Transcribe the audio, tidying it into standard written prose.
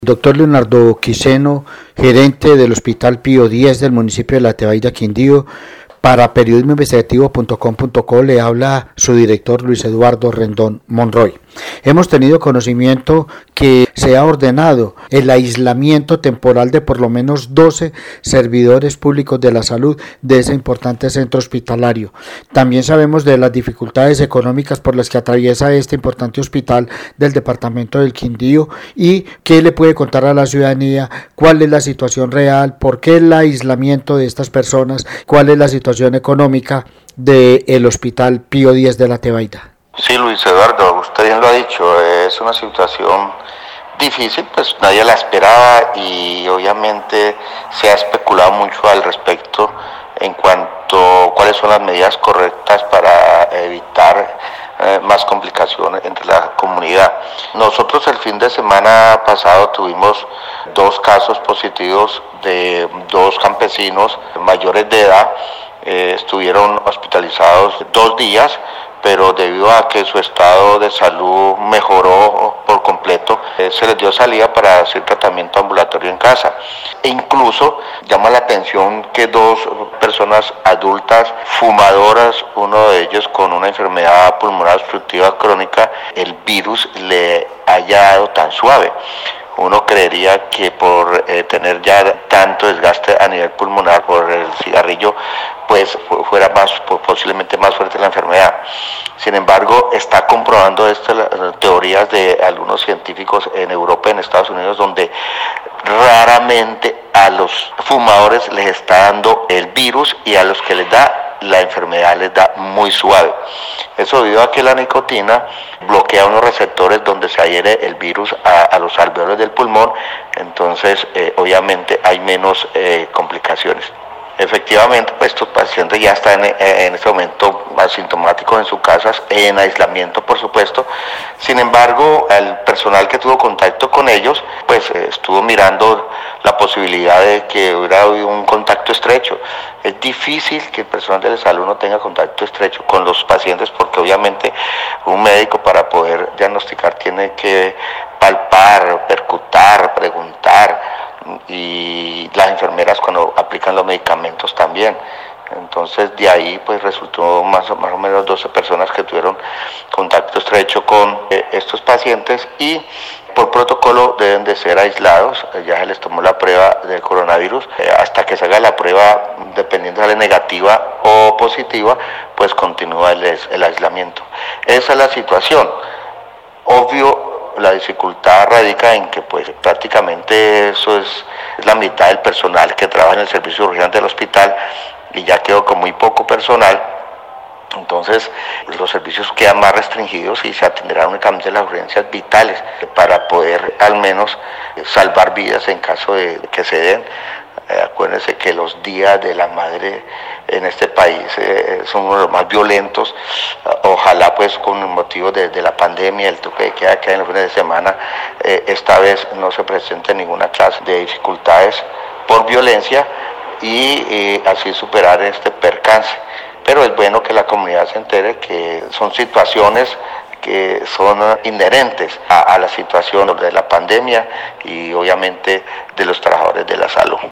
Doctor Leonardo Quiseno, gerente del Hospital Pío X del municipio de La Tebaida, Quindío, para periodismoinvestigativo.com.co le habla su director Luis Eduardo Rendón Monroy. Hemos tenido conocimiento que se ha ordenado el aislamiento temporal de por lo menos 12 servidores públicos de la salud de ese importante centro hospitalario. También sabemos de las dificultades económicas por las que atraviesa este importante hospital del departamento del Quindío y qué le puede contar a la ciudadanía, cuál es la situación real, por qué el aislamiento de estas personas, cuál es la situación económica del Hospital Pío X de La Tebaida. Sí, Luis Eduardo, usted bien lo ha dicho, es una situación difícil, pues nadie la esperaba y obviamente se ha especulado mucho al respecto en cuanto a cuáles son las medidas correctas para evitar más complicaciones entre la comunidad. Nosotros el fin de semana pasado tuvimos 2 casos positivos de 2 campesinos mayores de edad, estuvieron hospitalizados 2 días, pero debido a que su estado de salud mejoró por completo, se les dio salida para hacer tratamiento ambulatorio en casa. E incluso llama la atención que 2 personas adultas fumadoras, uno de ellos con una enfermedad pulmonar obstructiva crónica, el virus le haya dado tan suave. Uno creería que por tener ya tanto desgaste a nivel pulmonar por el cigarrillo, pues fuera posiblemente más fuerte la enfermedad. Sin embargo, está comprobando estas teorías de algunos científicos en Europa y en Estados Unidos, donde raramente a los fumadores les está dando el virus y a los que les da la enfermedad les da muy suave. Eso debido a que la nicotina bloquea unos receptores donde se adhiere el virus a los alveolos del pulmón, entonces obviamente hay menos complicaciones. Efectivamente, pues estos pacientes ya están en este momento asintomáticos en sus casas, en aislamiento por supuesto. Sin embargo, el personal que tuvo contacto con ellos, pues estuvo mirando la posibilidad de que hubiera habido un contacto estrecho. Es difícil que el personal de la salud no tenga contacto estrecho con los pacientes porque obviamente un médico para poder diagnosticar tiene que palpar, percutar, preguntar, y las enfermeras cuando aplican los medicamentos también. Entonces de ahí pues resultó más o menos 12 personas que tuvieron contacto estrecho con estos pacientes y por protocolo deben de ser aislados. Ya se les tomó la prueba del coronavirus, hasta que se haga la prueba, dependiendo de si sale negativa o positiva, pues continúa el aislamiento. Esa es la situación. Obvio, la dificultad radica en que pues prácticamente eso es la mitad del personal que trabaja en el servicio de urgencia del hospital y ya quedó con muy poco personal. Entonces los servicios quedan más restringidos y se atenderán únicamente las urgencias vitales para poder al menos salvar vidas en caso de que se den. Acuérdense que los días de la madre en este país son uno de los más violentos. Ojalá pues con el motivo de la pandemia, el toque de queda que hay en los fines de semana, esta vez no se presente ninguna clase de dificultades por violencia y así superar este percance. Pero es bueno que la comunidad se entere que son situaciones que son inherentes a la situación de la pandemia y obviamente de los trabajadores de la salud.